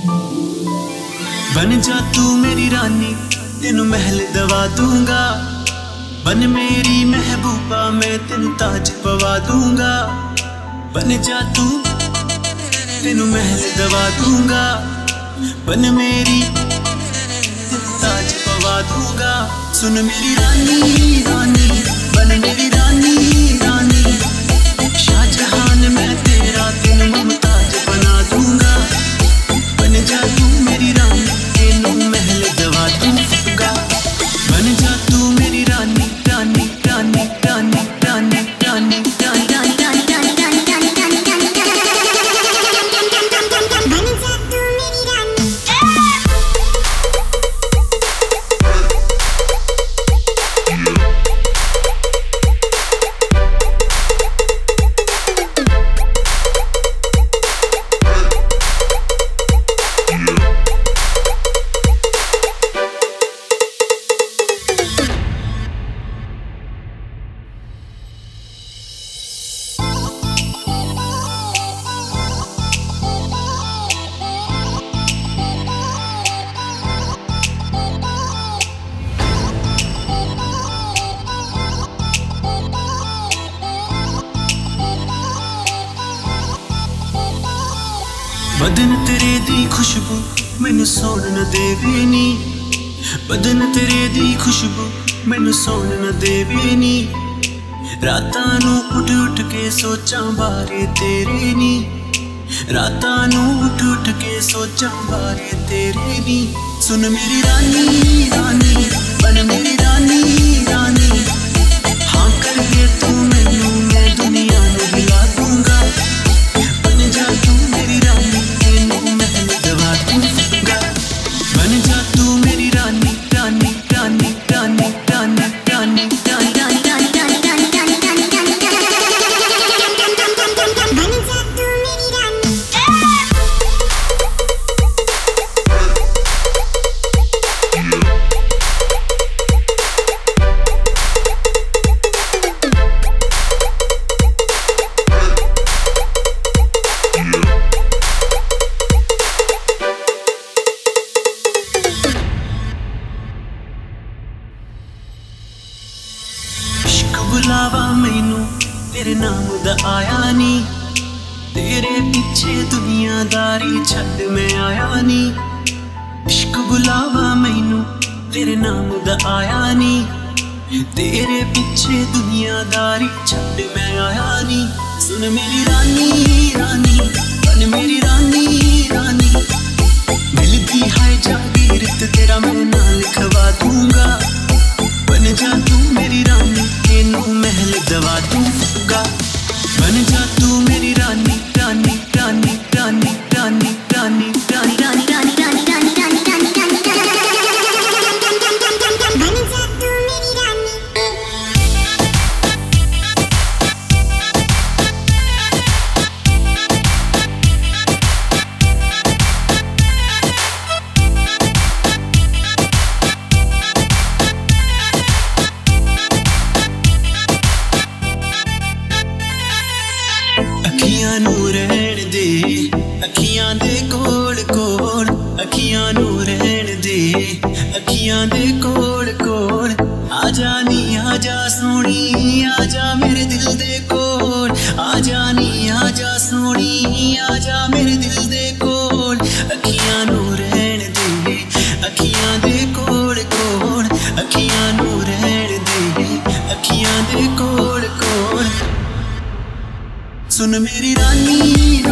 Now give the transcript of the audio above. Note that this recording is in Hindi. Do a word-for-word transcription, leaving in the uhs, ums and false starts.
बन जा तू मेरी रानी, तेनू महल दवा दूंगा। बन मेरी महबूबा, मैं तेनू ताज पवा दूंगा। बन जा तू, तेनू महल दवा दूंगा। बन मेरी, तेनू ताज पवा दूंगा। सुन मेरी रानी रानी, बन मेरी रानी रानी। शाहजहान मैं तेरा, तेनू मुमताज बना दूंगा। बन जा तू मेरी रानी, तेनू महल दवा दूंगा। बन जा तू मेरी रानी रानी रानी रानी रानी रानी रानी रानी रानी रानी रानी रानी रानी रानी बन जा तू मेरी रानी। बदन तेरे दी खुशबू मैनू सौण न देवे नी। बदन तेरे दी खुशबू मैनू सौण न देवे नी। रातां नू उठ उठ के सोचां बारे तेरे नी। रातां नू उठ उठ के सोचां बारे तेरे नी। सुन मेरी रानी रानी, बन मेरी रानी रानी। हाँ करके तू मैनू, मैं दुनिया नू हिला दूंगा। बन जा तू मेरी रानी, तेनू महल दवा दूंगा। बन जा तू मेरी रानी रानी रानी रानी रानी रानी रानी रानी रानी रानी रानी रानी रानी रानी बन जा तू मेरी रानी। बुलावा मैनू तेरे नाम दा आया नी। तेरे पीछे दुनियादारी छड्ड मैं आया नी। इश्क बुलावा मैनू तेरे नाम दा आया नी। तेरे पीछे दुनियादारी छड्ड मैं आया नी। सुन मेरी रानी रानी, बन मेरी रानी रानी। मिलती है जागीरत तेरा मैं नाम लिखवा दूंगा। बन जा तू मेरी रानी, तेनू महल दवा दूंगा। बन जा तू मेरी रानी रानी रानी रानी रानी रानी रानी रानी रानी रानी रानी रानी रानी रानी बन जा तू मेरी रानी। अखियां नू रहण दे, अखियां दे कोल कोल। अखियां नू रहण दे, अखियां दे कोल कोल। आजा नी आजा सोनी, आजा मेरे दिल दे कोल। आजा नी आजा सोनी, आजा मेरे दिल दे कोल। अखियां नू रहण दे, अखियां दे कोल कोल। अखियां नू रहण दे, अखियां दे कोल कोल। सुन मेरी रानी